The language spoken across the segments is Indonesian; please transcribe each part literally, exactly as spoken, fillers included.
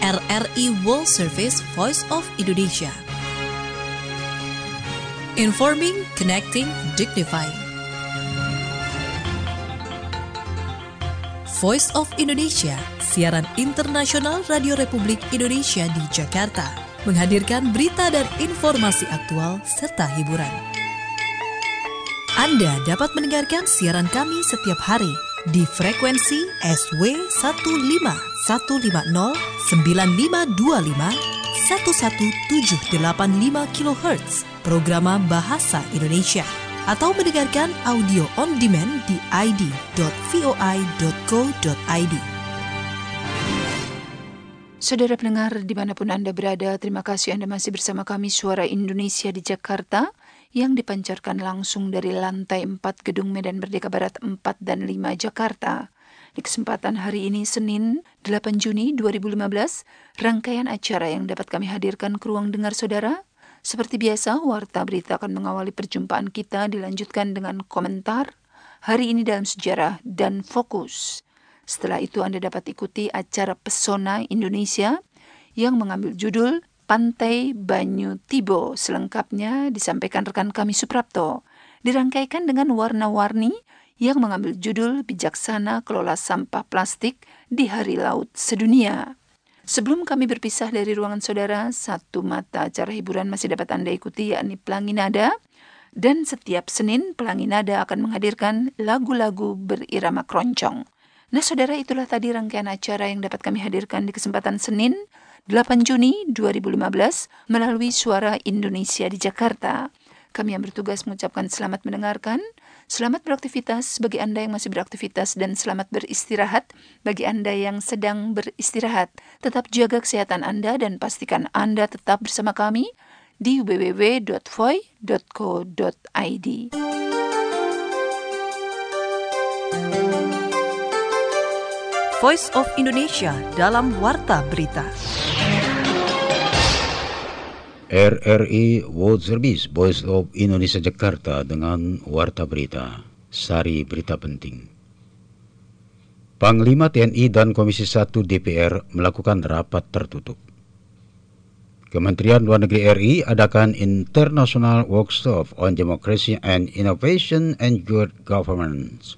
R R I World Service Voice of Indonesia. Informing, connecting, dignifying. Voice of Indonesia, siaran internasional Radio Republik Indonesia di Jakarta, menghadirkan berita dan informasi aktual serta hiburan. Anda dapat mendengarkan siaran kami setiap hari di frekuensi S W satu lima satu lima nol sembilan lima dua lima satu satu tujuh delapan lima kilohertz, programa Bahasa Indonesia, atau mendengarkan audio on demand di i d dot voi dot co dot i d. Saudara pendengar dimanapun Anda berada, terima kasih Anda masih bersama kami Suara Indonesia di Jakarta yang dipancarkan langsung dari lantai empat Gedung Medan Merdeka Barat empat dan lima Jakarta. Di kesempatan hari ini Senin delapan Juni dua ribu lima belas, rangkaian acara yang dapat kami hadirkan ke ruang dengar saudara. Seperti biasa, Warta Berita akan mengawali perjumpaan kita, dilanjutkan dengan komentar Hari Ini Dalam Sejarah dan Fokus. Setelah itu Anda dapat ikuti acara Pesona Indonesia yang mengambil judul Pantai Banyu Tibo. Selengkapnya disampaikan rekan kami Suprapto. Dirangkaikan dengan warna-warni yang mengambil judul Bijaksana Kelola Sampah Plastik di Hari Laut Sedunia. Sebelum kami berpisah dari ruangan saudara, satu mata acara hiburan masih dapat Anda ikuti, yakni Pelangi Nada. Dan setiap Senin, Pelangi Nada akan menghadirkan lagu-lagu berirama keroncong. Nah saudara, itulah tadi rangkaian acara yang dapat kami hadirkan di kesempatan Senin delapan Juni dua ribu lima belas melalui Suara Indonesia di Jakarta. Kami yang bertugas mengucapkan selamat mendengarkan, selamat beraktivitas bagi Anda yang masih beraktivitas, dan selamat beristirahat bagi Anda yang sedang beristirahat. Tetap jaga kesehatan Anda dan pastikan Anda tetap bersama kami di w w w dot voi dot co dot i d. Voice of Indonesia dalam Warta Berita. R R I World Service Voice of Indonesia Jakarta dengan Warta Berita. Sari berita penting. Panglima T N I dan Komisi satu D P R melakukan rapat tertutup. Kementerian Luar Negeri R I adakan International Workshop on Democracy and Innovation and Good Governance.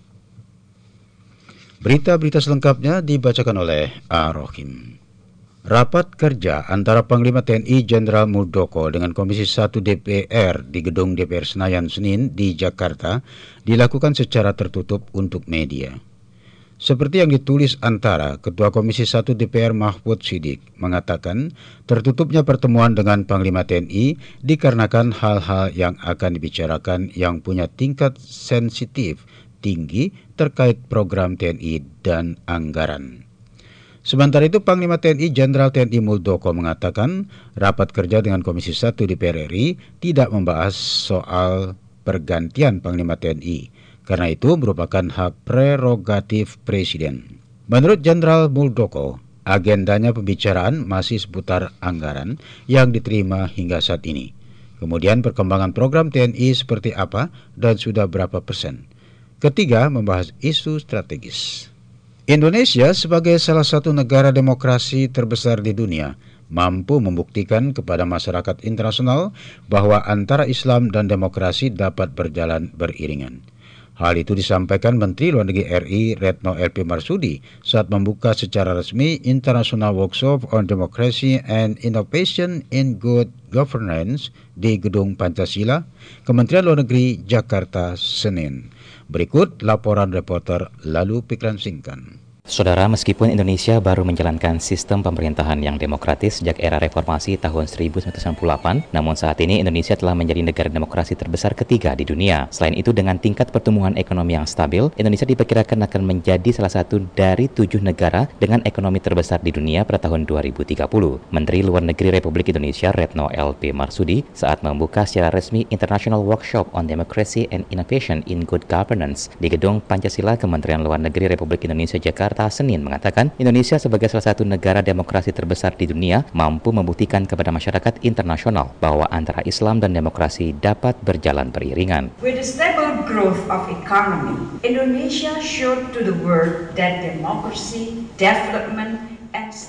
Berita-berita selengkapnya dibacakan oleh A. Rohim. Rapat kerja antara Panglima T N I Jenderal Muldoko dengan Komisi satu D P R di Gedung D P R Senayan Senin di Jakarta dilakukan secara tertutup untuk media. Seperti yang ditulis antara, Ketua Komisi satu D P R Mahfud Siddiq mengatakan tertutupnya pertemuan dengan Panglima T N I dikarenakan hal-hal yang akan dibicarakan yang punya tingkat sensitif tinggi terkait program T N I dan anggaran. Sementara itu, Panglima T N I Jenderal T N I Muldoko mengatakan rapat kerja dengan Komisi satu D P R R I tidak membahas soal pergantian Panglima T N I, karena itu merupakan hak prerogatif Presiden. Menurut Jenderal Muldoko, agendanya pembicaraan masih seputar anggaran yang diterima hingga saat ini. Kemudian perkembangan program T N I seperti apa dan sudah berapa persen. Ketiga, membahas isu strategis. Indonesia sebagai salah satu negara demokrasi terbesar di dunia mampu membuktikan kepada masyarakat internasional bahwa antara Islam dan demokrasi dapat berjalan beriringan. Hal itu disampaikan Menteri Luar Negeri R I Retno L P Marsudi saat membuka secara resmi International Workshop on Democracy and Innovation in Good Governance di Gedung Pancasila, Kementerian Luar Negeri, Jakarta, Senin. Berikut laporan reporter Lalu Pikran Singkan. Saudara, meskipun Indonesia baru menjalankan sistem pemerintahan yang demokratis sejak era reformasi tahun seribu sembilan ratus sembilan puluh delapan, namun saat ini Indonesia telah menjadi negara demokrasi terbesar ketiga di dunia. Selain itu, dengan tingkat pertumbuhan ekonomi yang stabil, Indonesia diperkirakan akan menjadi salah satu dari tujuh negara dengan ekonomi terbesar di dunia pada tahun dua ribu tiga puluh. Menteri Luar Negeri Republik Indonesia Retno L P Marsudi saat membuka secara resmi International Workshop on Democracy and Innovation in Good Governance di Gedung Pancasila, Kementerian Luar Negeri Republik Indonesia Jakarta Senin mengatakan Indonesia sebagai salah satu negara demokrasi terbesar di dunia mampu membuktikan kepada masyarakat internasional bahwa antara Islam dan demokrasi dapat berjalan beriringan. With the stable growth of economy, Indonesia showed to the world that democracy, development, and stability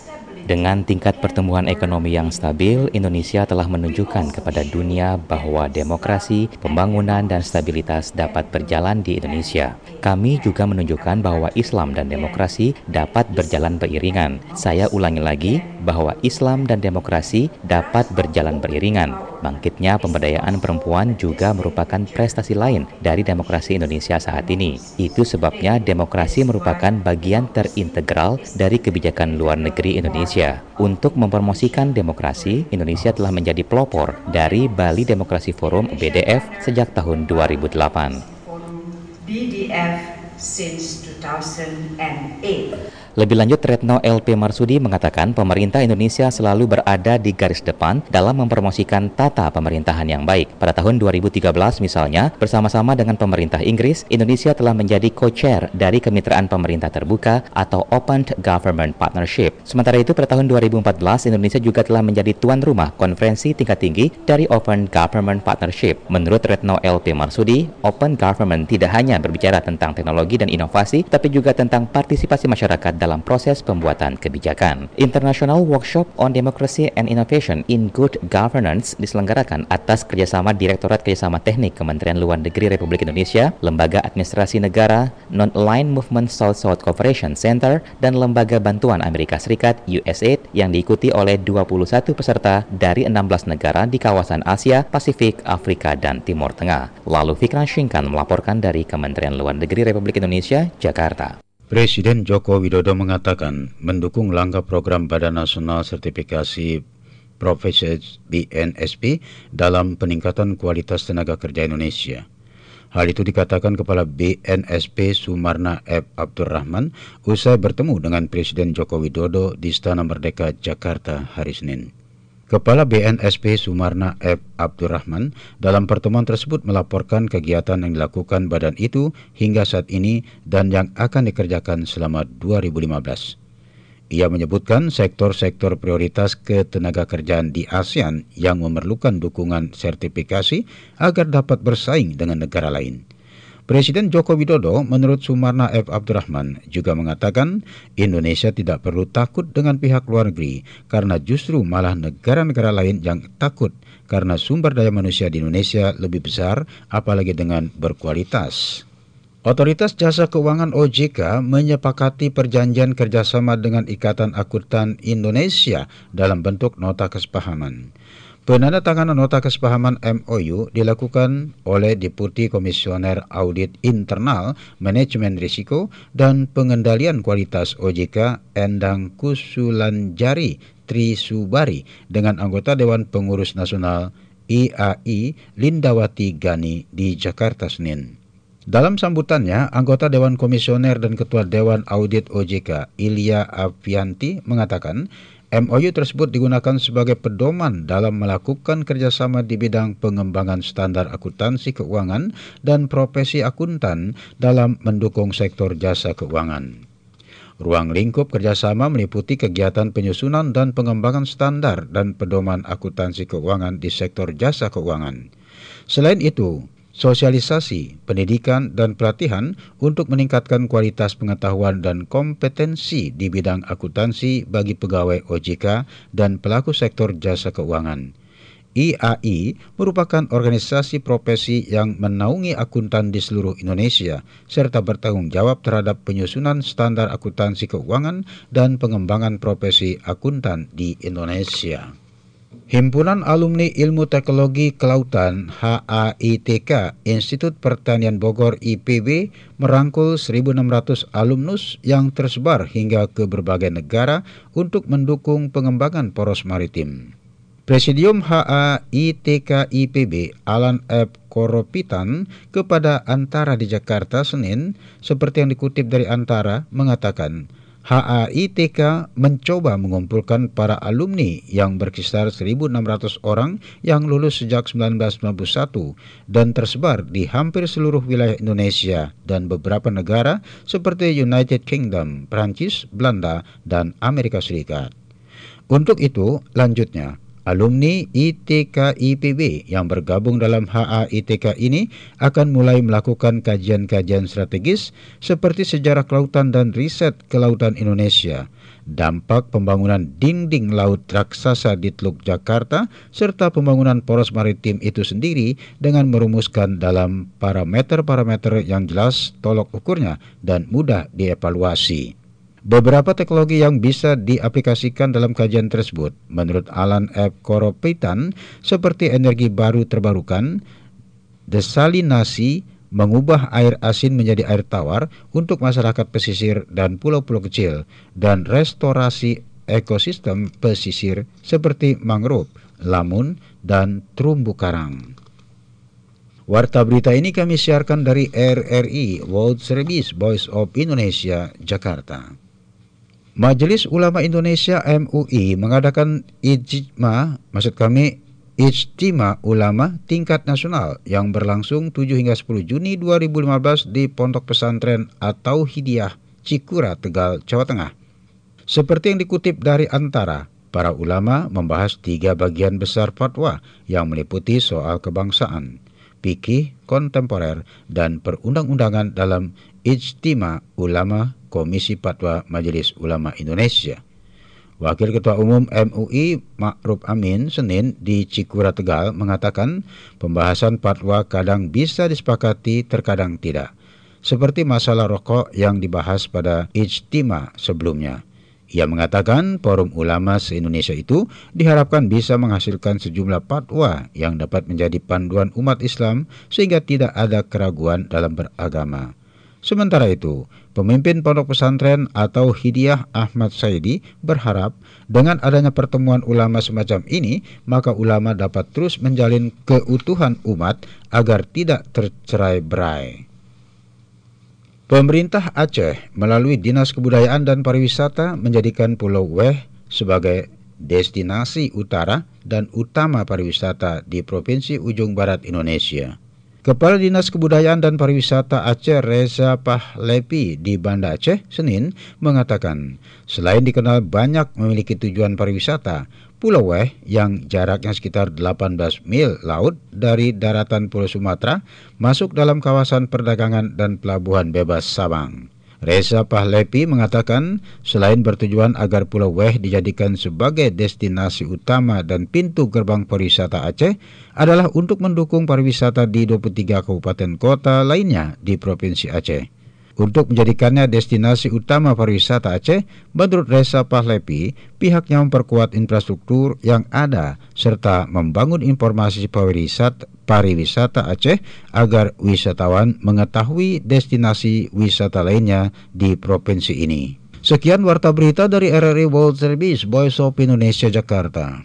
Dengan tingkat pertumbuhan ekonomi yang stabil, Indonesia telah menunjukkan kepada dunia bahwa demokrasi, pembangunan, dan stabilitas dapat berjalan di Indonesia. Kami juga menunjukkan bahwa Islam dan demokrasi dapat berjalan beriringan. Saya ulangi lagi bahwa Islam dan demokrasi dapat berjalan beriringan. Bangkitnya pemberdayaan perempuan juga merupakan prestasi lain dari demokrasi Indonesia saat ini. Itu sebabnya demokrasi merupakan bagian terintegral dari kebijakan luar negeri Indonesia. Untuk mempromosikan demokrasi, Indonesia telah menjadi pelopor dari Bali Demokrasi Forum B D F sejak tahun dua ribu delapan. B D F since two thousand eight. Lebih lanjut, Retno L P Marsudi mengatakan pemerintah Indonesia selalu berada di garis depan dalam mempromosikan tata pemerintahan yang baik. Pada tahun dua ribu tiga belas misalnya, bersama-sama dengan pemerintah Inggris, Indonesia telah menjadi co-chair dari Kemitraan Pemerintah Terbuka atau Open Government Partnership. Sementara itu, pada tahun dua ribu empat belas, Indonesia juga telah menjadi tuan rumah konferensi tingkat tinggi dari Open Government Partnership. Menurut Retno L P Marsudi, Open Government tidak hanya berbicara tentang teknologi dan inovasi, tapi juga tentang partisipasi masyarakat dalam proses pembuatan kebijakan. International Workshop on Democracy and Innovation in Good Governance diselenggarakan atas kerjasama Direktorat Kerjasama Teknik Kementerian Luar Negeri Republik Indonesia, Lembaga Administrasi Negara, Non-Aligned Movement South-South Cooperation Center, dan Lembaga Bantuan Amerika Serikat U S A I D yang diikuti oleh dua puluh satu peserta dari enam belas negara di kawasan Asia, Pasifik, Afrika, dan Timur Tengah. Lalu Fikran Syingkan melaporkan dari Kementerian Luar Negeri Republik Indonesia, Jakarta. Presiden Joko Widodo mengatakan mendukung langkah program Badan Nasional Sertifikasi Profesi B N S P dalam peningkatan kualitas tenaga kerja Indonesia. Hal itu dikatakan Kepala B N S P Sumarna F. Abdurrahman usai bertemu dengan Presiden Joko Widodo di Istana Merdeka, Jakarta hari Senin. Kepala B N S P Sumarna F. Abdurrahman dalam pertemuan tersebut melaporkan kegiatan yang dilakukan badan itu hingga saat ini dan yang akan dikerjakan selama dua ribu lima belas. Ia menyebutkan sektor-sektor prioritas ketenaga kerjaan di ASEAN yang memerlukan dukungan sertifikasi agar dapat bersaing dengan negara lain. Presiden Joko Widodo menurut Sumarna F. Abdurrahman juga mengatakan Indonesia tidak perlu takut dengan pihak luar negeri karena justru malah negara-negara lain yang takut karena sumber daya manusia di Indonesia lebih besar apalagi dengan berkualitas. Otoritas Jasa Keuangan O J K menyepakati perjanjian kerjasama dengan Ikatan Akuntan Indonesia dalam bentuk nota kesepahaman. Penandatanganan nota kesepahaman M O U dilakukan oleh Deputi Komisioner Audit Internal, Manajemen Risiko, dan Pengendalian Kualitas O J K Endang Kusulanjari Trisubari dengan anggota Dewan Pengurus Nasional I A I Lindawati Gani di Jakarta Senin. Dalam sambutannya, anggota Dewan Komisioner dan Ketua Dewan Audit O J K Ilya Avianti mengatakan M O U tersebut digunakan sebagai pedoman dalam melakukan kerjasama di bidang pengembangan standar akuntansi keuangan dan profesi akuntan dalam mendukung sektor jasa keuangan. Ruang lingkup kerjasama meliputi kegiatan penyusunan dan pengembangan standar dan pedoman akuntansi keuangan di sektor jasa keuangan. Selain itu, sosialisasi, pendidikan, dan pelatihan untuk meningkatkan kualitas pengetahuan dan kompetensi di bidang akuntansi bagi pegawai O J K dan pelaku sektor jasa keuangan. I A I merupakan organisasi profesi yang menaungi akuntan di seluruh Indonesia serta bertanggung jawab terhadap penyusunan standar akuntansi keuangan dan pengembangan profesi akuntan di Indonesia. Himpunan Alumni Ilmu Teknologi Kelautan H A I T K Institut Pertanian Bogor I P B merangkul seribu enam ratus alumnus yang tersebar hingga ke berbagai negara untuk mendukung pengembangan poros maritim. Presidium H A I T K I P B Alan F. Koropitan kepada Antara di Jakarta Senin, seperti yang dikutip dari Antara, mengatakan H A I T K mencoba mengumpulkan para alumni yang berkisar seribu enam ratus orang yang lulus sejak seribu sembilan ratus sembilan puluh satu dan tersebar di hampir seluruh wilayah Indonesia dan beberapa negara seperti United Kingdom, Prancis, Belanda, dan Amerika Serikat. Untuk itu, lanjutnya, Alumni I T K I P B yang bergabung dalam H A I T K ini akan mulai melakukan kajian-kajian strategis seperti sejarah kelautan dan riset kelautan Indonesia, dampak pembangunan dinding laut raksasa di Teluk Jakarta, serta pembangunan poros maritim itu sendiri dengan merumuskan dalam parameter-parameter yang jelas tolok ukurnya dan mudah dievaluasi. Beberapa teknologi yang bisa diaplikasikan dalam kajian tersebut menurut Alan F. Koropitan seperti energi baru terbarukan, desalinasi, mengubah air asin menjadi air tawar untuk masyarakat pesisir dan pulau-pulau kecil, dan restorasi ekosistem pesisir seperti mangrove, lamun, dan terumbu karang. Warta berita ini kami siarkan dari R R I World Service Voice of Indonesia, Jakarta. Majelis Ulama Indonesia M U I mengadakan ijtima, maksud kami Ijtima Ulama tingkat nasional yang berlangsung tujuh hingga sepuluh Juni dua ribu lima belas di Pondok Pesantren atau Hidayah Cikura, Tegal, Jawa Tengah. Seperti yang dikutip dari Antara, para ulama membahas tiga bagian besar fatwa yang meliputi soal kebangsaan, fikih kontemporer, dan perundang-undangan dalam Ijtima Ulama Komisi Fatwa Majelis Ulama Indonesia. Wakil Ketua Umum M U I Ma'ruf Amin Senin di Cikura, Tegal mengatakan pembahasan fatwa kadang bisa disepakati, terkadang tidak. Seperti masalah rokok yang dibahas pada Ijtima sebelumnya. Ia mengatakan forum ulama se-Indonesia itu diharapkan bisa menghasilkan sejumlah fatwa yang dapat menjadi panduan umat Islam sehingga tidak ada keraguan dalam beragama. Sementara itu, pemimpin Pondok Pesantren atau Hidayah Ahmad Saidi berharap dengan adanya pertemuan ulama semacam ini, maka ulama dapat terus menjalin keutuhan umat agar tidak tercerai-berai. Pemerintah Aceh melalui Dinas Kebudayaan dan Pariwisata menjadikan Pulau Weh sebagai destinasi utara dan utama pariwisata di Provinsi Ujung Barat Indonesia. Kepala Dinas Kebudayaan dan Pariwisata Aceh Reza Pahlepi di Banda Aceh Senin mengatakan selain dikenal banyak memiliki tujuan pariwisata, Pulau Weh yang jaraknya sekitar delapan belas mil laut dari daratan Pulau Sumatera masuk dalam kawasan perdagangan dan pelabuhan bebas Sabang. Reza Pahlepi mengatakan selain bertujuan agar Pulau Weh dijadikan sebagai destinasi utama dan pintu gerbang pariwisata Aceh adalah untuk mendukung pariwisata di dua puluh tiga kabupaten kota lainnya di Provinsi Aceh. Untuk menjadikannya destinasi utama pariwisata Aceh, menurut Reza Pahlepi, pihaknya memperkuat infrastruktur yang ada serta membangun informasi pariwisata, pariwisata Aceh agar wisatawan mengetahui destinasi wisata lainnya di provinsi ini. Sekian warta berita dari R R I World Service Voice of Indonesia, Jakarta.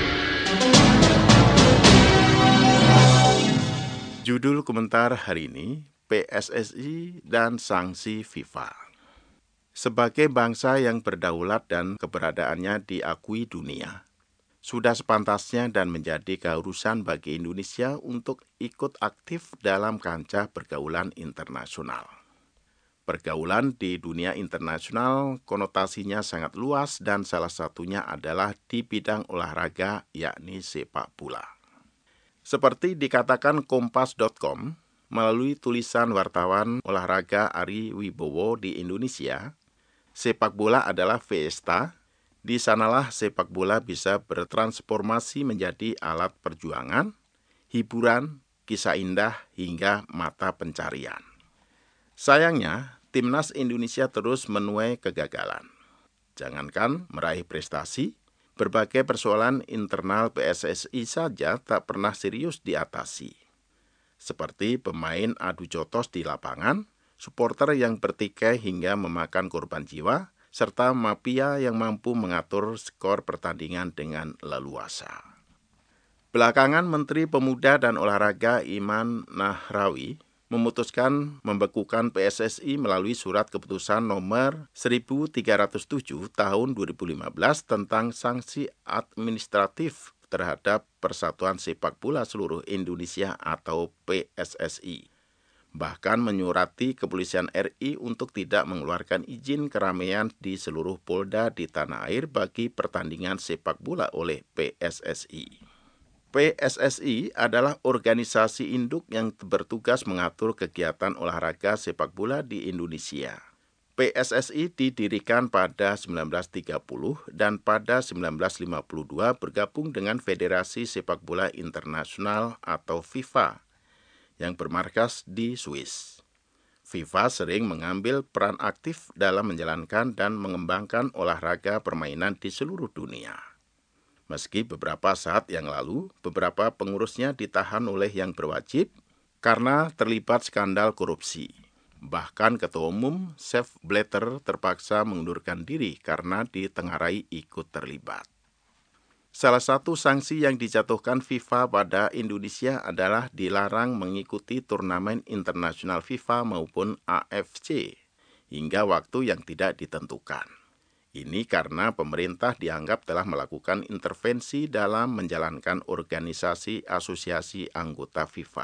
Judul komentar hari ini, P S S I dan sanksi FIFA. Sebagai bangsa yang berdaulat dan keberadaannya diakui dunia, sudah sepantasnya dan menjadi keharusan bagi Indonesia untuk ikut aktif dalam kancah pergaulan internasional. Pergaulan di dunia internasional konotasinya sangat luas dan salah satunya adalah di bidang olahraga, yakni sepak bola. Seperti dikatakan kompas dot com, melalui tulisan wartawan olahraga Ari Wibowo di Indonesia, sepak bola adalah fiesta. Di sanalah sepak bola bisa bertransformasi menjadi alat perjuangan, hiburan, kisah indah, hingga mata pencarian. Sayangnya, timnas Indonesia terus menuai kegagalan. Jangankan meraih prestasi, berbagai persoalan internal P S S I saja tak pernah serius diatasi. Seperti pemain adu jotos di lapangan, supporter yang bertikai hingga memakan korban jiwa, serta mafia yang mampu mengatur skor pertandingan dengan leluasa. Belakangan Menteri Pemuda dan Olahraga Iman Nahrawi memutuskan membekukan P S S I melalui surat keputusan nomor seribu tiga ratus tujuh tahun dua ribu lima belas tentang sanksi administratif terhadap Persatuan Sepak Bola Seluruh Indonesia atau P S S I. bahkan menyurati kepolisian R I untuk tidak mengeluarkan izin keramaian di seluruh polda di tanah air bagi pertandingan sepak bola oleh P S S I. P S S I adalah organisasi induk yang bertugas mengatur kegiatan olahraga sepak bola di Indonesia. P S S I didirikan pada sembilan belas tiga puluh dan pada sembilan belas lima puluh dua bergabung dengan Federasi Sepak Bola Internasional atau FIFA yang bermarkas di Swiss. FIFA sering mengambil peran aktif dalam menjalankan dan mengembangkan olahraga permainan di seluruh dunia. Meski beberapa saat yang lalu, beberapa pengurusnya ditahan oleh yang berwajib karena terlibat skandal korupsi. Bahkan Ketua Umum Sepp Blatter terpaksa mengundurkan diri karena ditengarai ikut terlibat. Salah satu sanksi yang dijatuhkan FIFA pada Indonesia adalah dilarang mengikuti turnamen internasional FIFA maupun A F C hingga waktu yang tidak ditentukan. Ini karena pemerintah dianggap telah melakukan intervensi dalam menjalankan organisasi asosiasi anggota FIFA.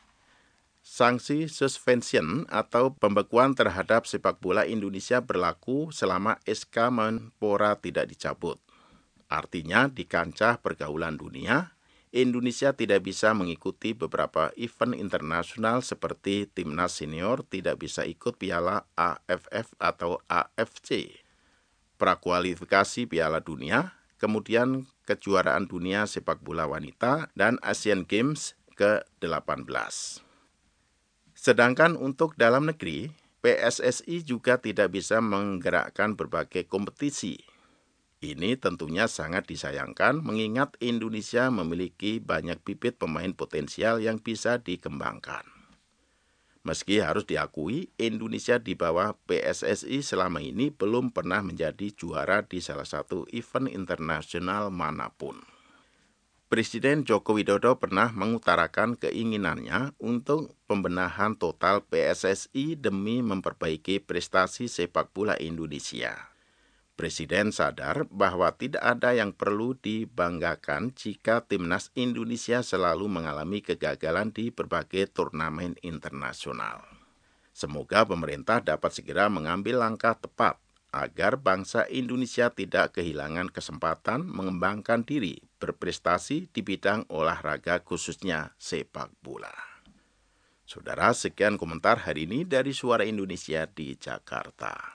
Sanksi suspension atau pembekuan terhadap sepak bola Indonesia berlaku selama S K Menpora tidak dicabut. Artinya di kancah pergaulan dunia, Indonesia tidak bisa mengikuti beberapa event internasional seperti timnas senior tidak bisa ikut Piala A F F atau A F C, prakualifikasi Piala Dunia, kemudian kejuaraan dunia sepak bola wanita, dan Asian Games ke delapan belas. Sedangkan untuk dalam negeri, P S S I juga tidak bisa menggerakkan berbagai kompetisi. Ini tentunya sangat disayangkan mengingat Indonesia memiliki banyak bibit pemain potensial yang bisa dikembangkan. Meski harus diakui, Indonesia di bawah P S S I selama ini belum pernah menjadi juara di salah satu event internasional manapun. Presiden Joko Widodo pernah mengutarakan keinginannya untuk pembenahan total P S S I demi memperbaiki prestasi sepak bola Indonesia. Presiden sadar bahwa tidak ada yang perlu dibanggakan jika timnas Indonesia selalu mengalami kegagalan di berbagai turnamen internasional. Semoga pemerintah dapat segera mengambil langkah tepat agar bangsa Indonesia tidak kehilangan kesempatan mengembangkan diri berprestasi di bidang olahraga khususnya sepak bola. Saudara, sekian komentar hari ini dari Suara Indonesia di Jakarta.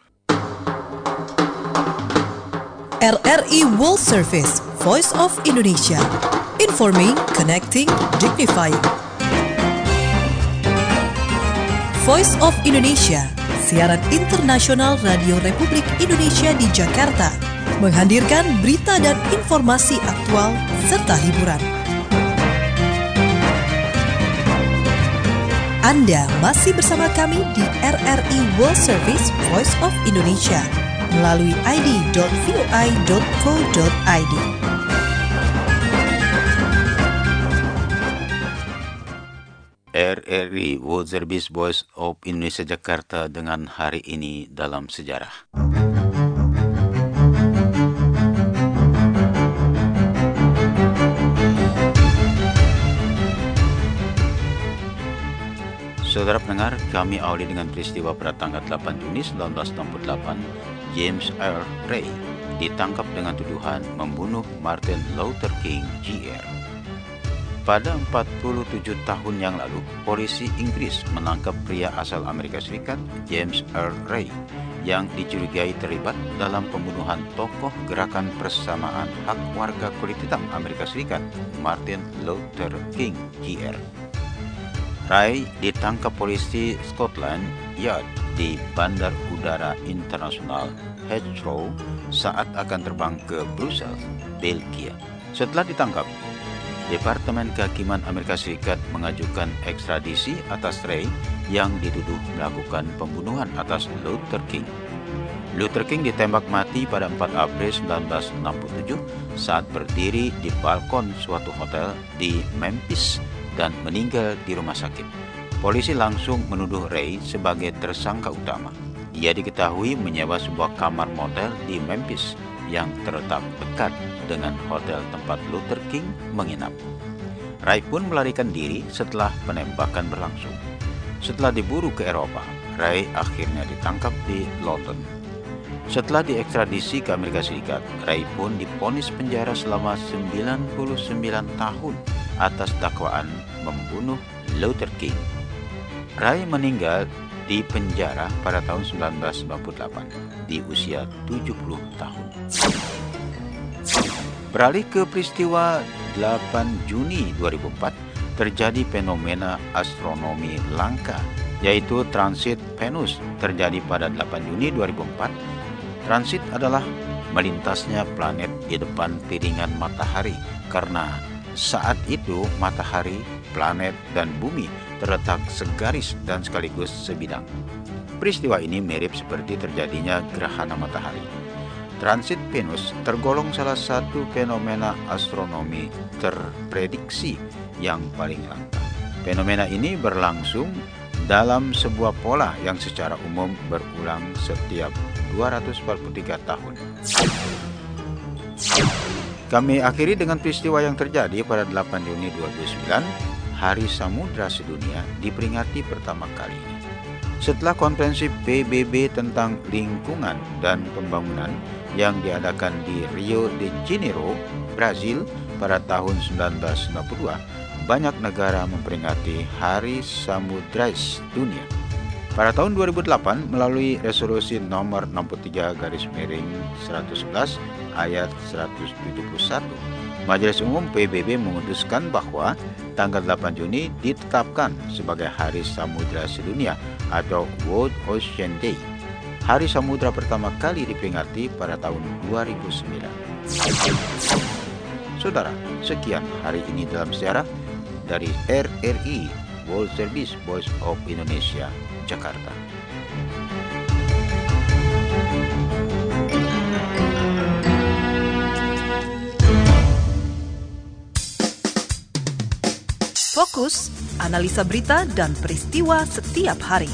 R R I World Service, Voice of Indonesia. Informing, connecting, dignifying. Voice of Indonesia, siaran internasional Radio Republik Indonesia di Jakarta, menghadirkan berita dan informasi aktual serta hiburan. Anda masih bersama kami di R R I World Service, Voice of Indonesia, melalui i d dot v o i dot co dot i d. R R I World Service Voice of Indonesia Jakarta dengan hari ini dalam sejarah. Saudara pendengar, kami awali dengan peristiwa pada tanggal delapan Juni seribu sembilan ratus enam puluh delapan, James Earl Ray ditangkap dengan tuduhan membunuh Martin Luther King Junior Pada empat puluh tujuh tahun yang lalu, polisi Inggris menangkap pria asal Amerika Serikat, James Earl Ray, yang dicurigai terlibat dalam pembunuhan tokoh gerakan persamaan hak warga kulit hitam Amerika Serikat, Martin Luther King Junior Ray ditangkap polisi Scotland Yard di Bandar Udara Internasional Heathrow saat akan terbang ke Brussels, Belgia. Setelah ditangkap, Departemen Kehakiman Amerika Serikat mengajukan ekstradisi atas Ray yang dituduh melakukan pembunuhan atas Luther King. Luther King ditembak mati pada empat April seribu sembilan ratus enam puluh tujuh saat berdiri di balkon suatu hotel di Memphis dan meninggal di rumah sakit. Polisi langsung menuduh Ray sebagai tersangka utama. Ia diketahui menyewa sebuah kamar motel di Memphis yang terletak dekat dengan hotel tempat Luther King menginap. Ray pun melarikan diri setelah penembakan berlangsung. Setelah diburu ke Eropa, Ray akhirnya ditangkap di London. Setelah diekstradisi ke Amerika Serikat, Ray pun divonis penjara selama sembilan puluh sembilan tahun atas dakwaan membunuh Luther King. Ray meninggal di penjara pada tahun sembilan belas sembilan puluh delapan di usia tujuh puluh tahun. Beralih ke peristiwa delapan Juni dua ribu empat, terjadi fenomena astronomi langka, yaitu transit Venus terjadi pada delapan Juni dua ribu empat. Transit adalah melintasnya planet di depan piringan matahari, karena saat itu matahari, planet, dan bumi terletak segaris dan sekaligus sebidang. Peristiwa ini mirip seperti terjadinya gerhana matahari. Transit Venus tergolong salah satu fenomena astronomi terprediksi yang paling langka. Fenomena ini berlangsung dalam sebuah pola yang secara umum berulang setiap dua ratus empat puluh tiga tahun. Kami akhiri dengan peristiwa yang terjadi pada delapan Juni dua ribu sembilan, Hari Samudra Sedunia diperingati pertama kali. Setelah konferensi P B B tentang lingkungan dan pembangunan yang diadakan di Rio de Janeiro, Brazil pada tahun sembilan belas sembilan puluh dua, banyak negara memperingati Hari Samudra Dunia. Pada tahun dua ribu delapan, melalui resolusi nomor enam puluh tiga garis miring seratus sebelas ayat seratus tujuh puluh satu, Majelis Umum P B B memutuskan bahwa tanggal delapan Juni ditetapkan sebagai Hari Samudra Sedunia atau World Ocean Day. Hari Samudra pertama kali diperingati pada tahun dua ribu sembilan. Saudara, sekian hari ini dalam sejarah dari R R I World Service Voice of Indonesia, Jakarta. Fokus, analisa berita dan peristiwa setiap hari.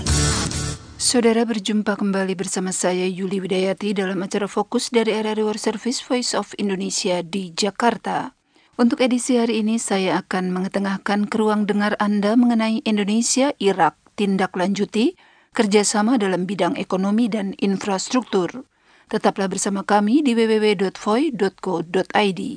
Saudara, berjumpa kembali bersama saya Yuli Widayati dalam acara Fokus dari R R I World Service Voice of Indonesia di Jakarta. Untuk edisi hari ini saya akan mengetengahkan ke ruang dengar Anda mengenai Indonesia-Irak tindak lanjuti kerjasama dalam bidang ekonomi dan infrastruktur. Tetaplah bersama kami di w w w dot voi dot co dot i d.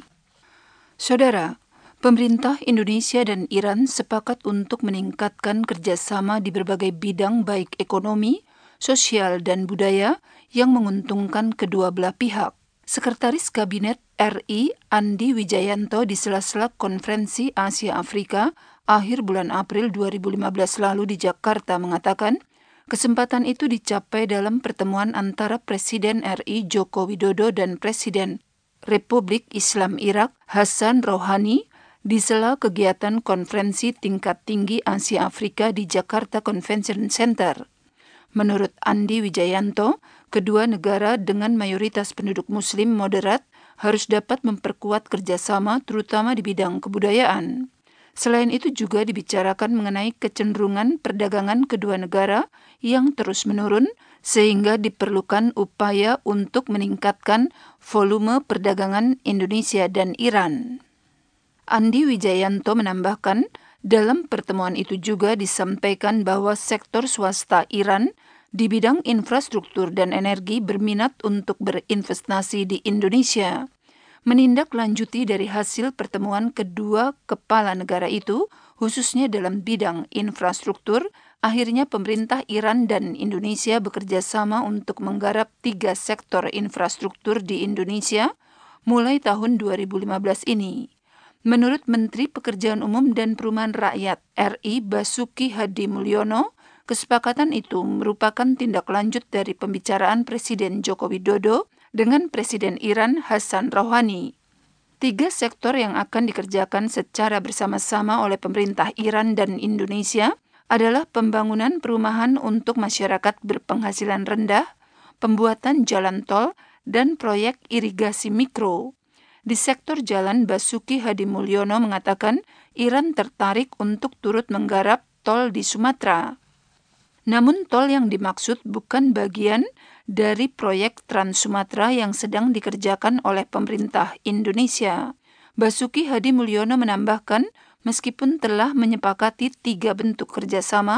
Saudara, pemerintah Indonesia dan Iran sepakat untuk meningkatkan kerjasama di berbagai bidang baik ekonomi, sosial, dan budaya yang menguntungkan kedua belah pihak. Sekretaris Kabinet R I Andi Wijayanto di sela-sela konferensi Asia Afrika akhir bulan April dua ribu lima belas lalu di Jakarta mengatakan, kesempatan itu dicapai dalam pertemuan antara Presiden R I Joko Widodo dan Presiden Republik Islam Irak Hasan Rouhani di sela kegiatan konferensi tingkat tinggi Asia Afrika di Jakarta Convention Center. Menurut Andi Wijayanto, kedua negara dengan mayoritas penduduk Muslim moderat harus dapat memperkuat kerjasama terutama di bidang kebudayaan. Selain itu juga dibicarakan mengenai kecenderungan perdagangan kedua negara yang terus menurun sehingga diperlukan upaya untuk meningkatkan volume perdagangan Indonesia dan Iran. Andi Wijayanto menambahkan, dalam pertemuan itu juga disampaikan bahwa sektor swasta Iran di bidang infrastruktur dan energi berminat untuk berinvestasi di Indonesia. Menindaklanjuti dari hasil pertemuan kedua kepala negara itu, khususnya dalam bidang infrastruktur, akhirnya pemerintah Iran dan Indonesia bekerja sama untuk menggarap tiga sektor infrastruktur di Indonesia mulai tahun dua ribu lima belas ini. Menurut Menteri Pekerjaan Umum dan Perumahan Rakyat R I Basuki Hadi Mulyono, kesepakatan itu merupakan tindak lanjut dari pembicaraan Presiden Joko Widodo dengan Presiden Iran Hasan Rouhani. Tiga sektor yang akan dikerjakan secara bersama-sama oleh pemerintah Iran dan Indonesia adalah pembangunan perumahan untuk masyarakat berpenghasilan rendah, pembuatan jalan tol, dan proyek irigasi mikro. Di sektor jalan, Basuki Hadi Mulyono mengatakan Iran tertarik untuk turut menggarap tol di Sumatera. Namun tol yang dimaksud bukan bagian dari proyek Trans Sumatera yang sedang dikerjakan oleh pemerintah Indonesia. Basuki Hadi Mulyono menambahkan, meskipun telah menyepakati tiga bentuk kerjasama,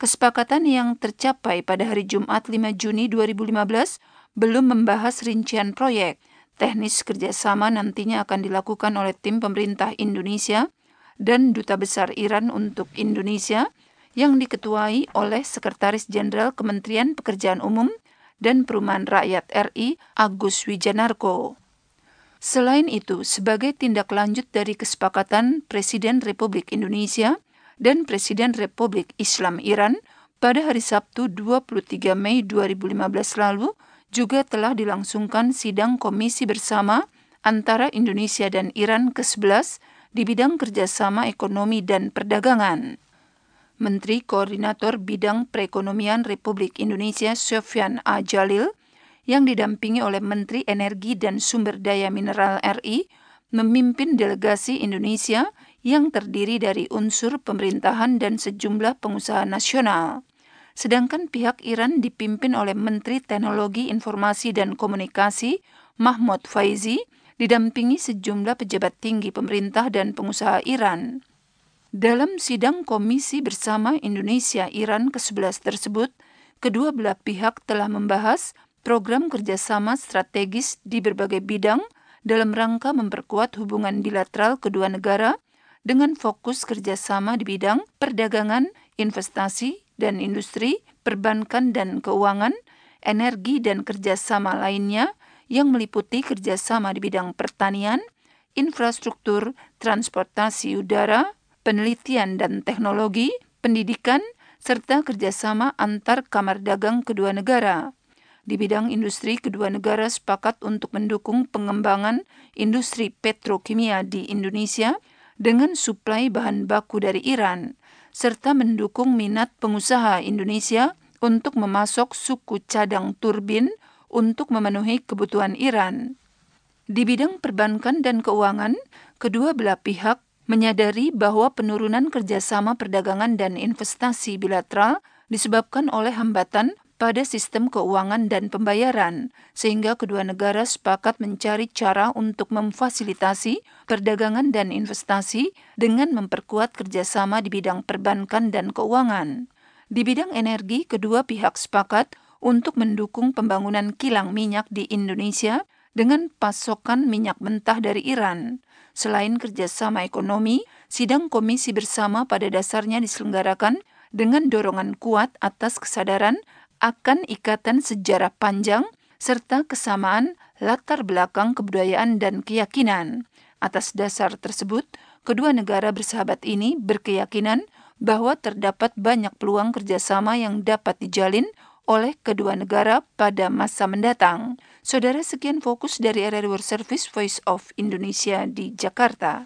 Kesepakatan yang tercapai pada hari Jumat lima Juni dua ribu lima belas belum membahas rincian proyek. Teknis kerjasama nantinya akan dilakukan oleh tim pemerintah Indonesia dan Duta Besar Iran untuk Indonesia yang diketuai oleh Sekretaris Jenderal Kementerian Pekerjaan Umum dan Perumahan Rakyat R I Agus Wijanarko. Selain itu, sebagai tindak lanjut dari kesepakatan Presiden Republik Indonesia dan Presiden Republik Islam Iran pada hari Sabtu dua puluh tiga Mei dua ribu lima belas lalu juga telah dilangsungkan sidang komisi bersama antara Indonesia dan Iran ke sebelas di bidang kerjasama ekonomi dan perdagangan. Menteri Koordinator Bidang Perekonomian Republik Indonesia Sofyan A. Jalil yang didampingi oleh Menteri Energi dan Sumber Daya Mineral R I memimpin delegasi Indonesia yang terdiri dari unsur pemerintahan dan sejumlah pengusaha nasional. Sedangkan pihak Iran dipimpin oleh Menteri Teknologi Informasi dan Komunikasi Mahmoud Faizi, didampingi sejumlah pejabat tinggi pemerintah dan pengusaha Iran. Dalam sidang komisi bersama Indonesia-Iran ke sebelas tersebut, kedua belah pihak telah membahas program kerjasama strategis di berbagai bidang dalam rangka memperkuat hubungan bilateral kedua negara dengan fokus kerjasama di bidang perdagangan, investasi dan industri, perbankan dan keuangan, energi dan kerjasama lainnya yang meliputi kerjasama di bidang pertanian, infrastruktur, transportasi udara, penelitian dan teknologi, pendidikan, serta kerjasama antar kamar dagang kedua negara. Di bidang industri, kedua negara sepakat untuk mendukung pengembangan industri petrokimia di Indonesia dengan suplai bahan baku dari Iran, serta mendukung minat pengusaha Indonesia untuk memasok suku cadang turbin untuk memenuhi kebutuhan Iran. Di bidang perbankan dan keuangan, kedua belah pihak menyadari bahwa penurunan kerjasama perdagangan dan investasi bilateral disebabkan oleh hambatan pada sistem keuangan dan pembayaran, sehingga kedua negara sepakat mencari cara untuk memfasilitasi perdagangan dan investasi dengan memperkuat kerjasama di bidang perbankan dan keuangan. Di bidang energi, kedua pihak sepakat untuk mendukung pembangunan kilang minyak di Indonesia dengan pasokan minyak mentah dari Iran. Selain kerjasama ekonomi, sidang komisi bersama pada dasarnya diselenggarakan dengan dorongan kuat atas kesadaran akan ikatan sejarah panjang serta kesamaan latar belakang kebudayaan dan keyakinan. Atas dasar tersebut, kedua negara bersahabat ini berkeyakinan bahwa terdapat banyak peluang kerjasama yang dapat dijalin oleh kedua negara pada masa mendatang. Saudara, sekian fokus dari R R I World Service Voice of Indonesia di Jakarta.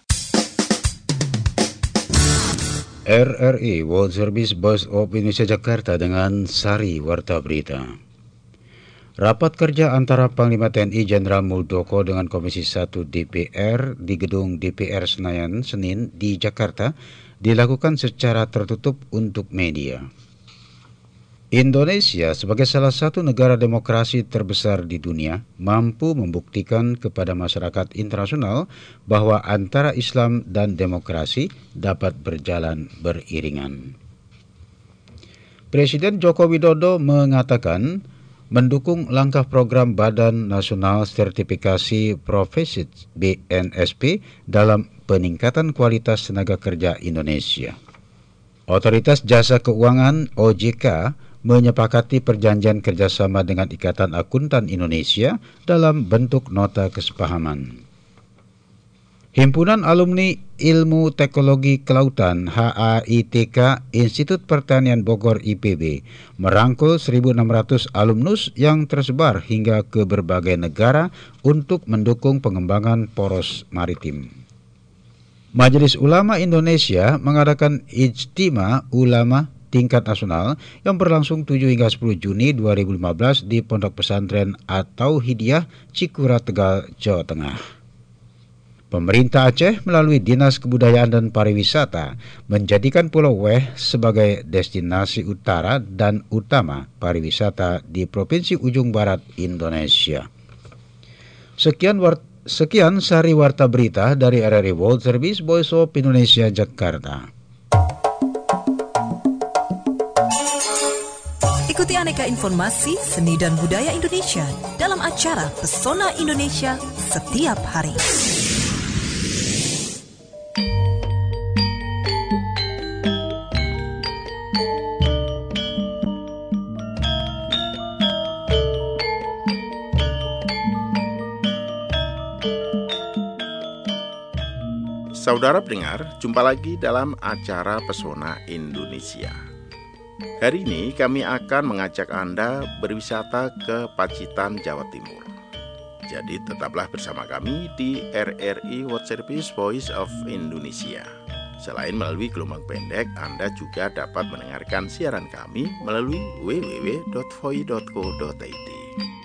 R R I World Service Voice of Indonesia Jakarta dengan Sari Warta Berita. Rapat kerja antara Panglima T N I Jenderal Muldoko dengan Komisi satu D P R di gedung D P R Senayan, Senin di Jakarta dilakukan secara tertutup untuk media. Indonesia sebagai salah satu negara demokrasi terbesar di dunia mampu membuktikan kepada masyarakat internasional bahwa antara Islam dan demokrasi dapat berjalan beriringan. Presiden Joko Widodo mengatakan mendukung langkah program Badan Nasional Sertifikasi Profesi B N S P dalam peningkatan kualitas tenaga kerja Indonesia. Otoritas Jasa Keuangan O J K menyepakati perjanjian kerjasama dengan Ikatan Akuntan Indonesia dalam bentuk nota kesepahaman. Himpunan Alumni Ilmu Teknologi Kelautan H A I T K Institut Pertanian Bogor I P B merangkul seribu enam ratus alumnus yang tersebar hingga ke berbagai negara untuk mendukung pengembangan poros maritim. Majelis Ulama Indonesia mengadakan Ijtima Ulama tingkat nasional yang berlangsung tujuh hingga sepuluh Juni dua ribu lima belas di Pondok Pesantren At-Tauhidiyah Cikura, Tegal, Jawa Tengah. Pemerintah Aceh melalui Dinas Kebudayaan dan Pariwisata menjadikan Pulau Weh sebagai destinasi utara dan utama pariwisata di Provinsi Ujung Barat Indonesia. Sekian war- sekian Sari Warta Berita dari R R I World Service Voice of Indonesia Jakarta. Ikuti aneka informasi seni dan budaya Indonesia dalam acara Pesona Indonesia setiap hari. Saudara pendengar, jumpa lagi dalam acara Pesona Indonesia. Hari ini kami akan mengajak Anda berwisata ke Pacitan, Jawa Timur. Jadi tetaplah bersama kami di R R I World Service Voice of Indonesia. Selain melalui gelombang pendek, Anda juga dapat mendengarkan siaran kami melalui w w w dot voi dot co dot i d.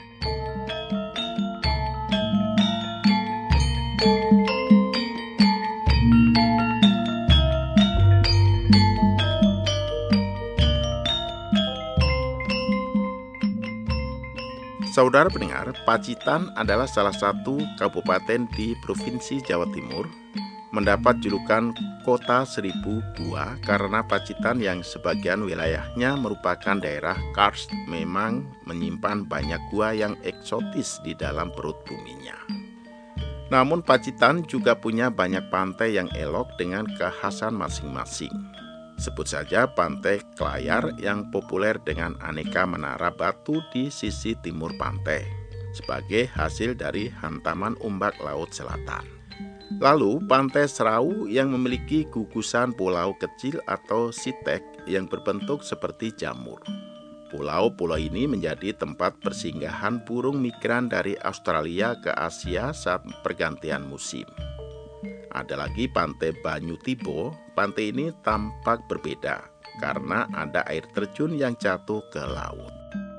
Saudara pendengar, Pacitan adalah salah satu kabupaten di Provinsi Jawa Timur, mendapat julukan Kota Seribu Gua karena Pacitan yang sebagian wilayahnya merupakan daerah karst memang menyimpan banyak gua yang eksotis di dalam perut buminya. Namun Pacitan juga punya banyak pantai yang elok dengan kekhasan masing-masing. Sebut saja Pantai Klayar yang populer dengan aneka menara batu di sisi timur pantai, sebagai hasil dari hantaman ombak Laut Selatan. Lalu Pantai Serau yang memiliki gugusan pulau kecil atau sitek yang berbentuk seperti jamur. Pulau-pulau ini menjadi tempat persinggahan burung migran dari Australia ke Asia saat pergantian musim. Ada lagi Pantai Banyu Tibo. Pantai ini tampak berbeda karena ada air terjun yang jatuh ke laut.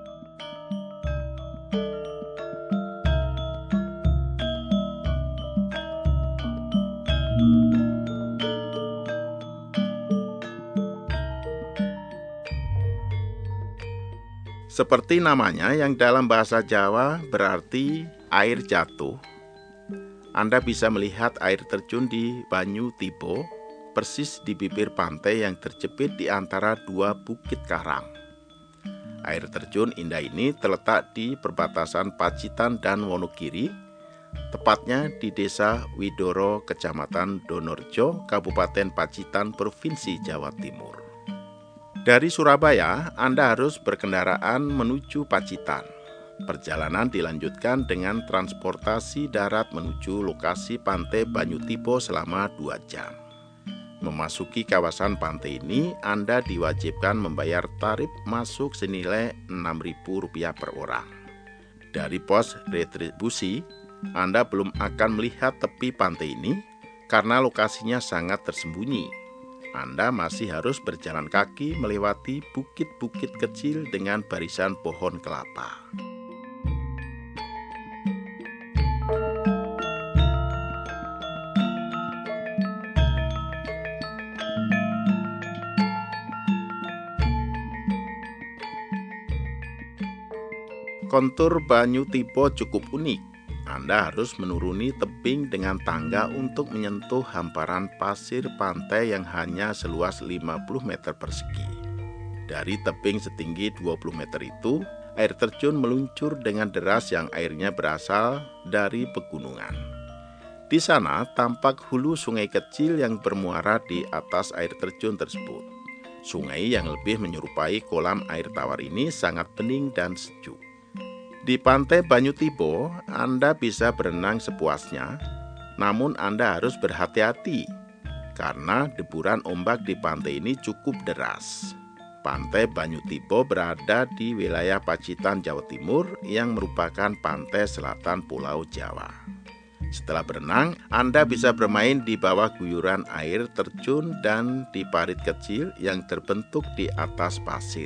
Seperti namanya yang dalam bahasa Jawa berarti air jatuh, Anda bisa melihat air terjun di Banyu Tibo, persis di bibir pantai yang terjepit di antara dua bukit karang. Air terjun indah ini terletak di perbatasan Pacitan dan Wonogiri, tepatnya di Desa Widoro, Kecamatan Donorjo, Kabupaten Pacitan, Provinsi Jawa Timur. Dari Surabaya, Anda harus berkendaraan menuju Pacitan. Perjalanan dilanjutkan dengan transportasi darat menuju lokasi Pantai Banyu Tibo selama dua jam. Memasuki kawasan pantai ini, Anda diwajibkan membayar tarif masuk senilai enam ribu rupiah per orang. Dari pos retribusi, Anda belum akan melihat tepi pantai ini karena lokasinya sangat tersembunyi. Anda masih harus berjalan kaki melewati bukit-bukit kecil dengan barisan pohon kelapa. Kontur Banyu Tibo cukup unik. Anda harus menuruni tebing dengan tangga untuk menyentuh hamparan pasir pantai yang hanya seluas lima puluh meter persegi. Dari tebing setinggi dua puluh meter itu, air terjun meluncur dengan deras yang airnya berasal dari pegunungan. Di sana tampak hulu sungai kecil yang bermuara di atas air terjun tersebut. Sungai yang lebih menyerupai kolam air tawar ini sangat bening dan sejuk. Di Pantai Banyu Tibo, Anda bisa berenang sepuasnya, namun Anda harus berhati-hati karena deburan ombak di pantai ini cukup deras. Pantai Banyu Tibo berada di wilayah Pacitan, Jawa Timur yang merupakan pantai selatan Pulau Jawa. Setelah berenang, Anda bisa bermain di bawah guyuran air terjun dan di parit kecil yang terbentuk di atas pasir.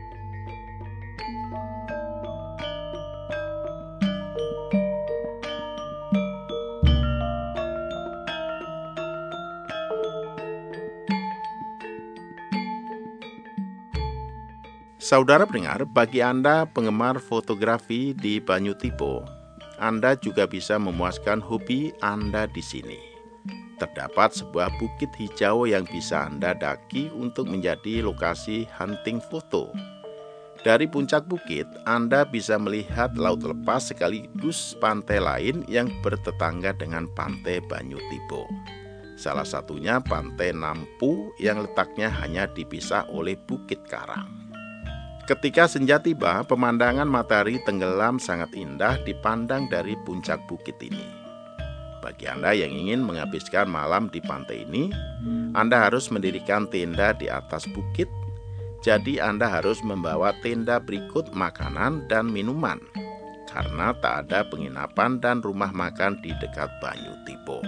Saudara pendengar, bagi Anda penggemar fotografi di Banyu Tibo, Anda juga bisa memuaskan hobi Anda di sini. Terdapat sebuah bukit hijau yang bisa Anda daki untuk menjadi lokasi hunting foto. Dari puncak bukit, Anda bisa melihat laut lepas sekaligus pantai lain yang bertetangga dengan pantai Banyu Tibo. Salah satunya pantai Nampu yang letaknya hanya dipisah oleh Bukit Karang. Ketika senja tiba, pemandangan matahari tenggelam sangat indah dipandang dari puncak bukit ini. Bagi Anda yang ingin menghabiskan malam di pantai ini, Anda harus mendirikan tenda di atas bukit. Jadi Anda harus membawa tenda berikut makanan dan minuman, karena tak ada penginapan dan rumah makan di dekat Banyu Tibo.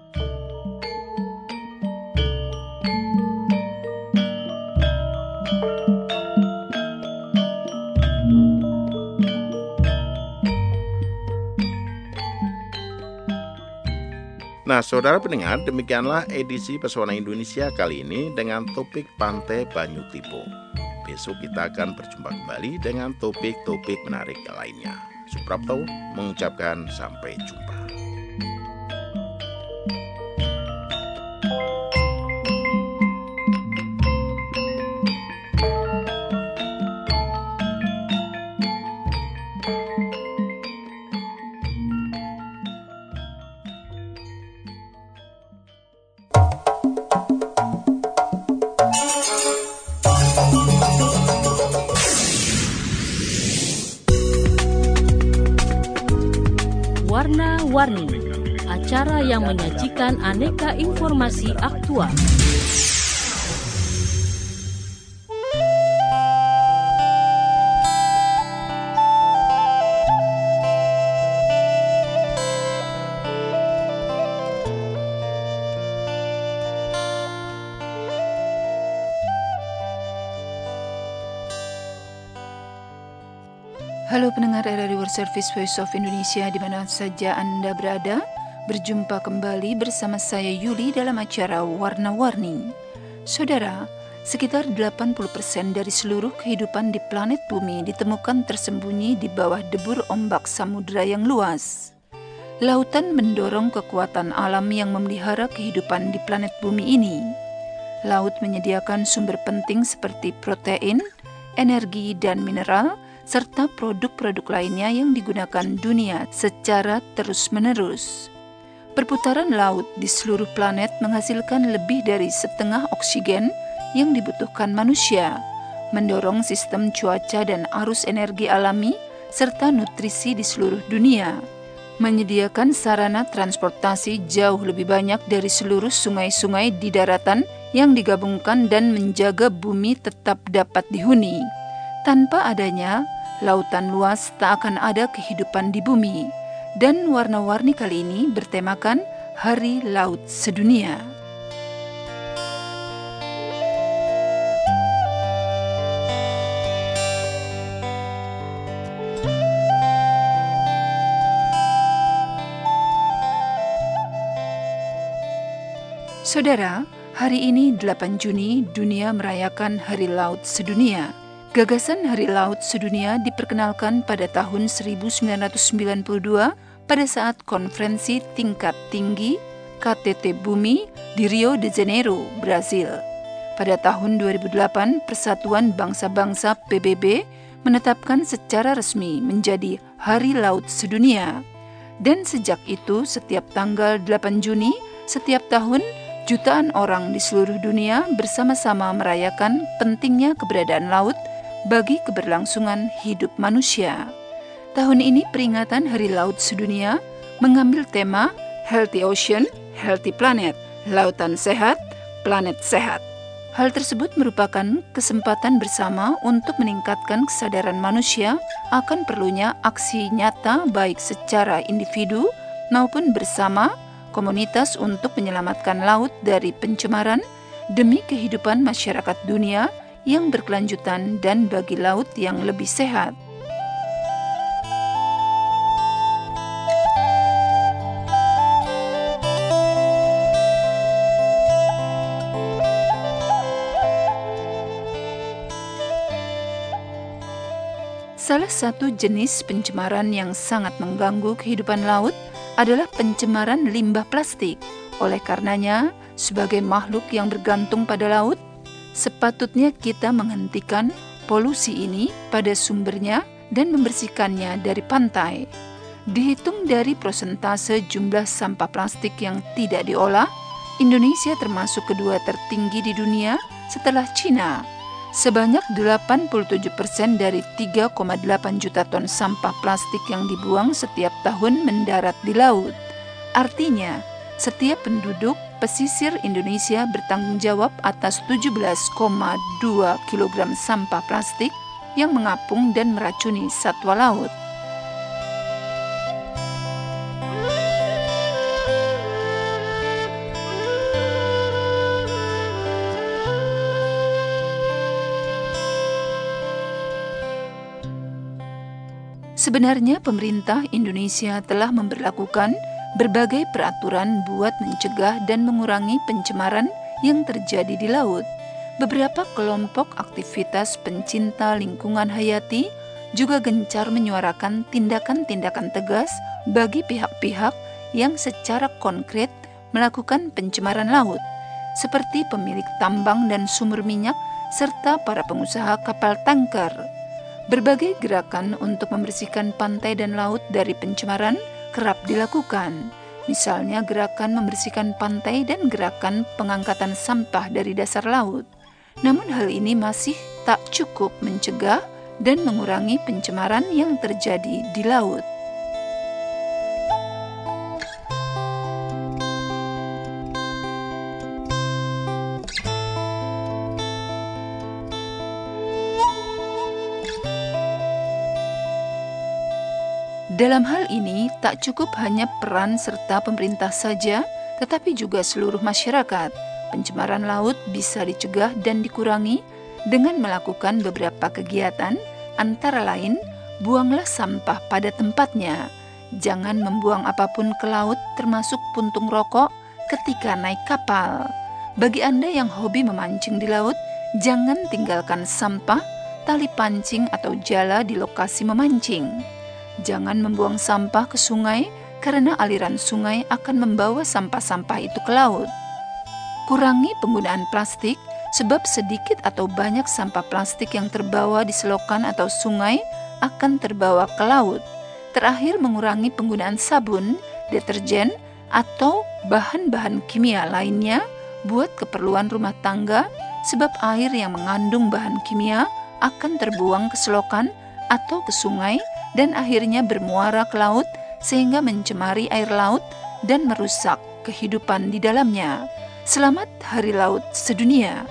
Nah, saudara pendengar, demikianlah edisi Pesona Indonesia kali ini dengan topik Pantai Banyu Tibo. Besok kita akan berjumpa kembali dengan topik-topik menarik lainnya. Suprapto mengucapkan sampai jumpa. Warna-Warni, acara yang menyajikan aneka informasi aktual. Halo pendengar R R I World Service Voice of Indonesia di mana saja Anda berada. Berjumpa kembali bersama saya Yuli dalam acara Warna-Warni. Saudara, sekitar delapan puluh persen dari seluruh kehidupan di planet bumi ditemukan tersembunyi di bawah debur ombak samudera yang luas. Lautan mendorong kekuatan alam yang memelihara kehidupan di planet bumi ini. Laut menyediakan sumber penting seperti protein, energi, dan mineral, serta produk-produk lainnya yang digunakan dunia secara terus-menerus. Perputaran laut di seluruh planet menghasilkan lebih dari setengah oksigen yang dibutuhkan manusia, mendorong sistem cuaca dan arus energi alami, serta nutrisi di seluruh dunia. Menyediakan sarana transportasi jauh lebih banyak dari seluruh sungai-sungai di daratan yang digabungkan dan menjaga bumi tetap dapat dihuni. Tanpa adanya lautan luas tak akan ada kehidupan di bumi. Dan warna-warni kali ini bertemakan Hari Laut Sedunia. Saudara, hari ini delapan Juni dunia merayakan Hari Laut Sedunia. Gagasan Hari Laut Sedunia diperkenalkan pada tahun seribu sembilan ratus sembilan puluh dua pada saat konferensi tingkat tinggi K T T Bumi di Rio de Janeiro, Brasil. Pada tahun dua ribu delapan, Persatuan Bangsa-Bangsa P B B menetapkan secara resmi menjadi Hari Laut Sedunia. Dan sejak itu, setiap tanggal delapan Juni setiap tahun, jutaan orang di seluruh dunia bersama-sama merayakan pentingnya keberadaan laut bagi keberlangsungan hidup manusia. Tahun ini peringatan Hari Laut Sedunia mengambil tema Healthy Ocean, Healthy Planet, Lautan Sehat, Planet Sehat. Hal tersebut merupakan kesempatan bersama untuk meningkatkan kesadaran manusia akan perlunya aksi nyata baik secara individu maupun bersama komunitas untuk menyelamatkan laut dari pencemaran demi kehidupan masyarakat dunia yang berkelanjutan dan bagi laut yang lebih sehat. Salah satu jenis pencemaran yang sangat mengganggu kehidupan laut adalah pencemaran limbah plastik. Oleh karenanya, sebagai makhluk yang bergantung pada laut, sepatutnya kita menghentikan polusi ini pada sumbernya dan membersihkannya dari pantai. Dihitung dari persentase jumlah sampah plastik yang tidak diolah, Indonesia termasuk kedua tertinggi di dunia setelah Cina. Sebanyak delapan puluh tujuh persen dari tiga koma delapan juta ton sampah plastik yang dibuang setiap tahun mendarat di laut. Artinya, setiap penduduk pesisir Indonesia bertanggung jawab atas tujuh belas koma dua kilogram sampah plastik yang mengapung dan meracuni satwa laut. Sebenarnya pemerintah Indonesia telah memberlakukan berbagai peraturan buat mencegah dan mengurangi pencemaran yang terjadi di laut. Beberapa kelompok aktivitas pencinta lingkungan hayati juga gencar menyuarakan tindakan-tindakan tegas bagi pihak-pihak yang secara konkret melakukan pencemaran laut, seperti pemilik tambang dan sumur minyak serta para pengusaha kapal tanker. Berbagai gerakan untuk membersihkan pantai dan laut dari pencemaran kerap dilakukan. Misalnya gerakan membersihkan pantai dan gerakan pengangkatan sampah dari dasar laut. Namun hal ini masih tak cukup mencegah dan mengurangi pencemaran yang terjadi di laut. Dalam hal ini, tak cukup hanya peran serta pemerintah saja, tetapi juga seluruh masyarakat. Pencemaran laut bisa dicegah dan dikurangi dengan melakukan beberapa kegiatan, antara lain, buanglah sampah pada tempatnya. Jangan membuang apapun ke laut, termasuk puntung rokok, ketika naik kapal. Bagi Anda yang hobi memancing di laut, jangan tinggalkan sampah, tali pancing atau jala di lokasi memancing. Jangan membuang sampah ke sungai karena aliran sungai akan membawa sampah-sampah itu ke laut. Kurangi penggunaan plastik sebab sedikit atau banyak sampah plastik yang terbawa di selokan atau sungai akan terbawa ke laut. Terakhir, mengurangi penggunaan sabun, deterjen, atau bahan-bahan kimia lainnya buat keperluan rumah tangga sebab air yang mengandung bahan kimia akan terbuang ke selokan atau ke sungai dan akhirnya bermuara ke laut sehingga mencemari air laut dan merusak kehidupan di dalamnya. Selamat Hari Laut Sedunia.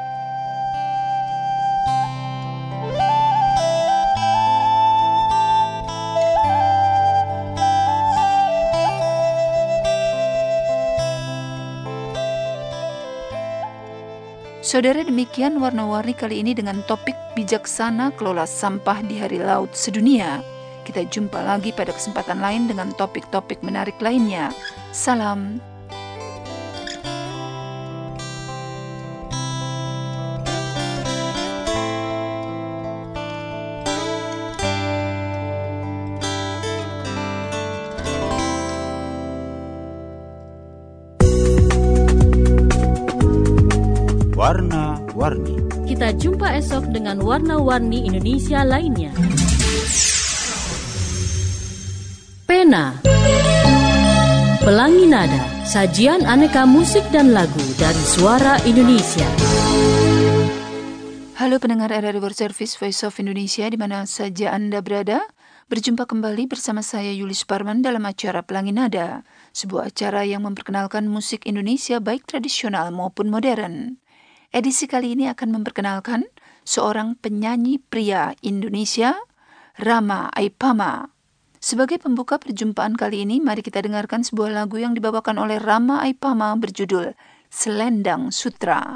Saudara, demikian warna-warni kali ini dengan topik bijaksana kelola sampah di Hari Laut Sedunia. Kita jumpa lagi pada kesempatan lain dengan topik-topik menarik lainnya. Salam. Warna-warni. Kita jumpa esok dengan warna-warni Indonesia lainnya. Pena, Pelangi Nada, sajian aneka musik dan lagu dari Suara Indonesia. Halo pendengar R R I World Service Voice of Indonesia di mana saja Anda berada. Berjumpa kembali bersama saya Yulis Parman dalam acara Pelangi Nada, sebuah acara yang memperkenalkan musik Indonesia baik tradisional maupun modern. Edisi kali ini akan memperkenalkan seorang penyanyi pria Indonesia, Rama Aipama. Sebagai pembuka perjumpaan kali ini, mari kita dengarkan sebuah lagu yang dibawakan oleh Rama Aipama berjudul Selendang Sutra.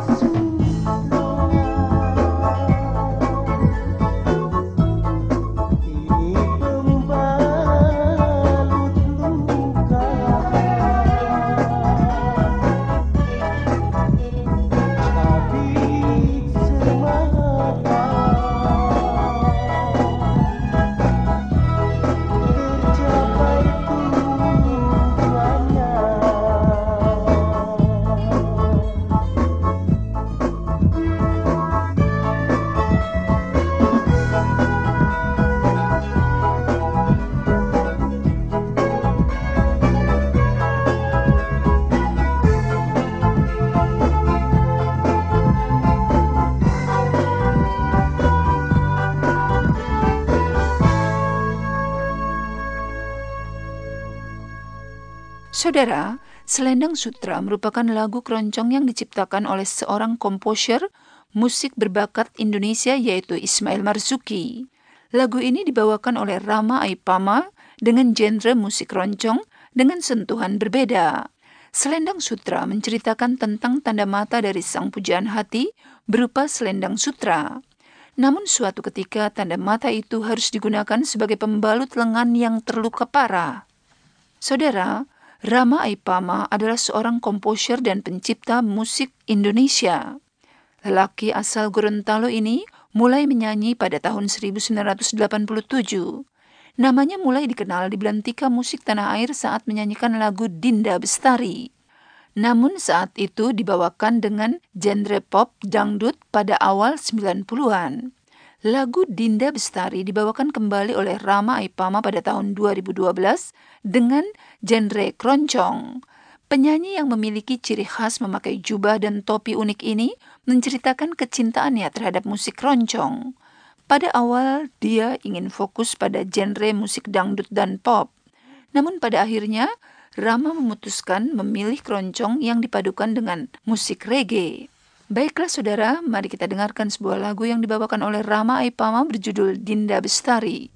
Saudara, Selendang Sutra merupakan lagu keroncong yang diciptakan oleh seorang komposer musik berbakat Indonesia yaitu Ismail Marzuki. Lagu ini dibawakan oleh Rama Aipama dengan genre musik keroncong dengan sentuhan berbeda. Selendang Sutra menceritakan tentang tanda mata dari sang pujaan hati berupa selendang sutra. Namun suatu ketika tanda mata itu harus digunakan sebagai pembalut lengan yang terluka parah. Saudara, Rama Aipama adalah seorang komposer dan pencipta musik Indonesia. Lelaki asal Gorontalo ini mulai menyanyi pada tahun seribu sembilan ratus delapan puluh tujuh. Namanya mulai dikenal di belantika musik tanah air saat menyanyikan lagu Dinda Bestari. Namun saat itu dibawakan dengan genre pop dangdut pada awal sembilan puluhan. Lagu Dinda Bestari dibawakan kembali oleh Rama Aipama pada tahun dua ribu dua belas dengan genre keroncong. Penyanyi yang memiliki ciri khas memakai jubah dan topi unik ini menceritakan kecintaannya terhadap musik keroncong. Pada awal dia ingin fokus pada genre musik dangdut dan pop. Namun pada akhirnya Rama memutuskan memilih keroncong yang dipadukan dengan musik reggae. Baiklah saudara, mari kita dengarkan sebuah lagu yang dibawakan oleh Rama Aipama berjudul Dinda Bestari.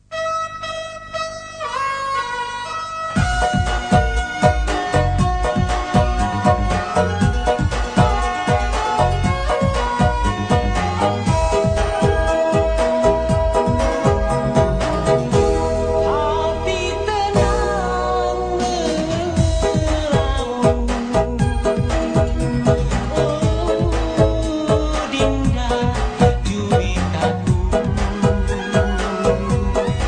Dinda, juritaku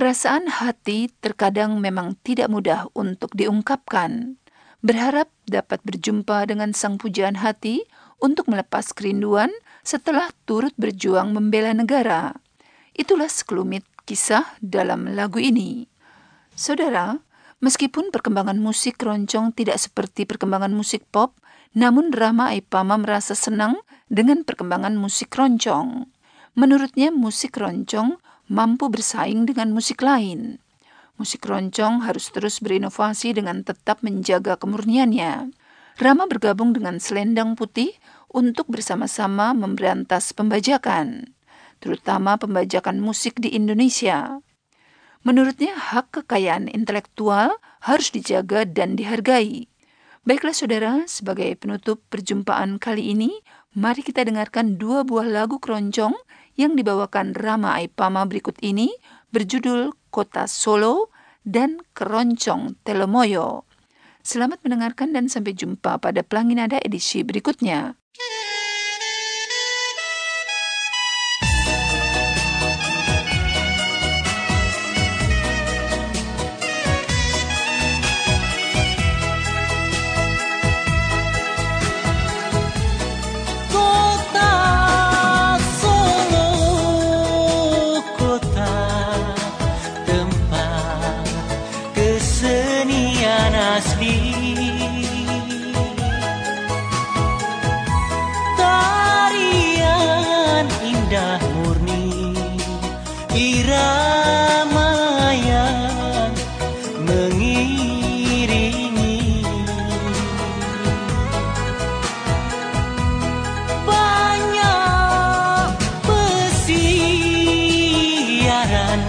Perasaan hati terkadang memang tidak mudah untuk diungkapkan. Berharap dapat berjumpa dengan sang pujaan hati untuk melepas kerinduan setelah turut berjuang membela negara. Itulah sekelumit kisah dalam lagu ini. Saudara, meskipun perkembangan musik keroncong tidak seperti perkembangan musik pop, namun Rama Aipama merasa senang dengan perkembangan musik keroncong. Menurutnya musik keroncong mampu bersaing dengan musik lain. Musik keroncong harus terus berinovasi dengan tetap menjaga kemurniannya. Rama bergabung dengan Selendang Putih untuk bersama-sama memberantas pembajakan, terutama pembajakan musik di Indonesia. Menurutnya hak kekayaan intelektual harus dijaga dan dihargai. Baiklah saudara, sebagai penutup perjumpaan kali ini, mari kita dengarkan dua buah lagu keroncong yang dibawakan Rama Aipama berikut ini, berjudul Kota Solo dan Keroncong Telomoyo. Selamat mendengarkan dan sampai jumpa pada Pelangi Nada edisi berikutnya. Tarian indah murni, irama yang mengiringi, banyak pesiaran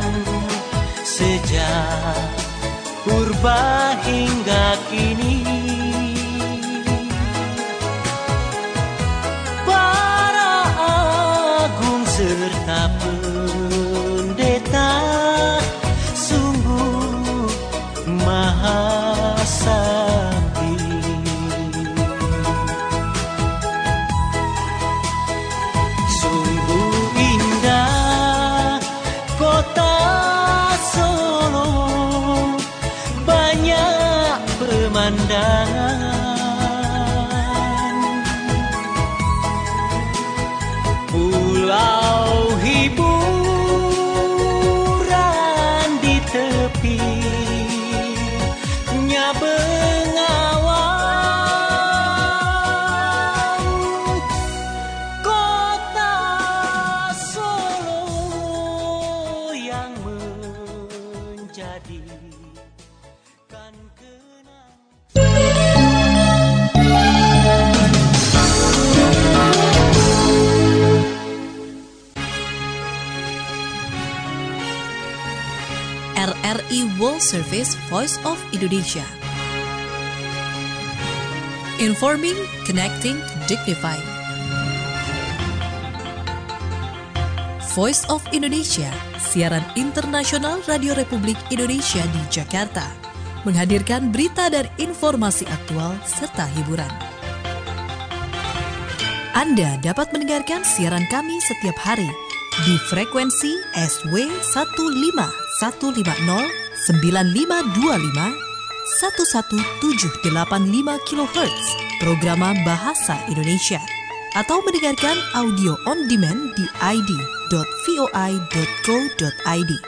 sejak purba hingga kini. Para agung serta pendeta sungguh maha sakti. Sungguh indah kota Solo, banyak pemandangan, pulau hiburan di tepinya bengawang. Kota Solo yang menjadi R R I World Service Voice of Indonesia. Informing, connecting, dignifying. Voice of Indonesia, siaran internasional Radio Republik Indonesia di Jakarta, menghadirkan berita dan informasi aktual serta hiburan. Anda dapat mendengarkan siaran kami setiap hari di frekuensi S W satu lima satu lima nol sembilan lima dua lima satu satu tujuh delapan lima kilohertz program Bahasa Indonesia, atau mendengarkan audio on demand di i d dot voi dot co dot i d.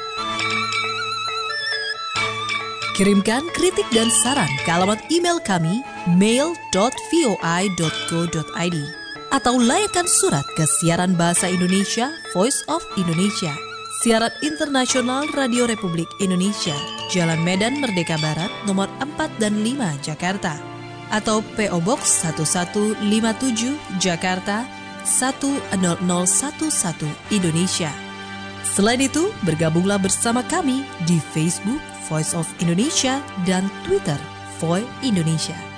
Kirimkan kritik dan saran ke alamat email kami mail dot voi dot co dot i d atau layangkan surat ke siaran Bahasa Indonesia Voice of Indonesia, siaran internasional Radio Republik Indonesia, Jalan Medan Merdeka Barat nomor empat dan lima Jakarta, atau P O Box satu satu lima tujuh Jakarta satu nol nol satu satu Indonesia. Selain itu, bergabunglah bersama kami di Facebook Voice of Indonesia dan Twitter Voi Indonesia.